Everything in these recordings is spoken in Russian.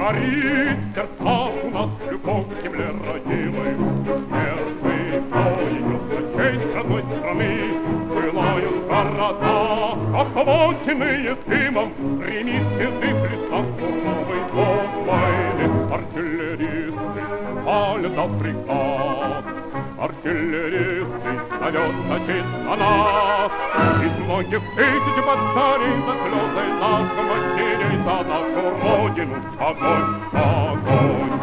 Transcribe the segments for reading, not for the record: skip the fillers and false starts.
Горит в сердцах у нас любовь к земле родимой. Смертный бой идет на честь родной страны. Пылают города, охваченные дымом, гремит в седых лицах суровый бог войны. Артиллеристы палят на приказ, артиллеристы снаряд летит на нас. Из многих тысяч батарей за слезы наших матерей, за нашу родину огонь, огонь.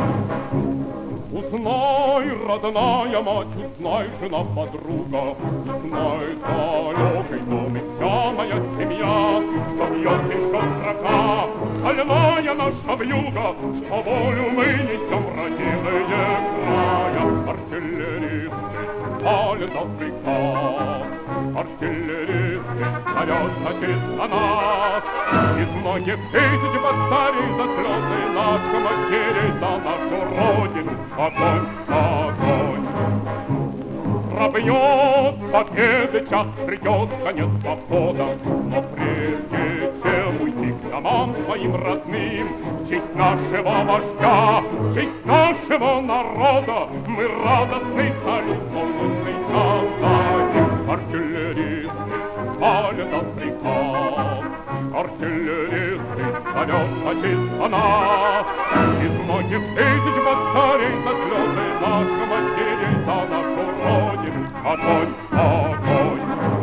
Узнай, родная мать, узнай, жена, подруга, узнай, далекой доме вся моя семья, что бьет еще строка, стальная наша вьюга, что волю мы несем, родимые края. Артиллеристы палят на приказ, артиллеристы снаряд летит на нас. Из многих тысяч батарей за слезы наших матерей, за нашу родину огонь, огонь. Пробьет победы час, придет конец похода, но прежде чем уйти к домам своим родным, в честь нашего вождя, в честь нашего народа, мы радостный салют воздушный отдадим. Артиллеристы палят на приказ, артиллеристы снаряд летит на нас. Из многих тысяч батарей за слезы наших матерей, за нашу родину огонь, огонь.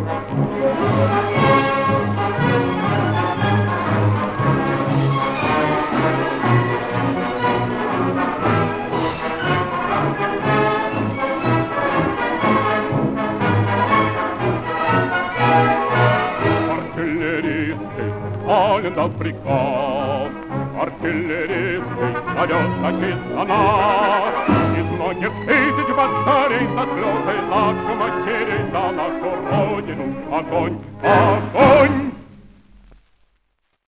Артиллеристы палят на приказ, артиллеристы снаряд летит на нас. Из многих тысяч батарей за слезы наших матерей, за нашу родину огонь, огонь.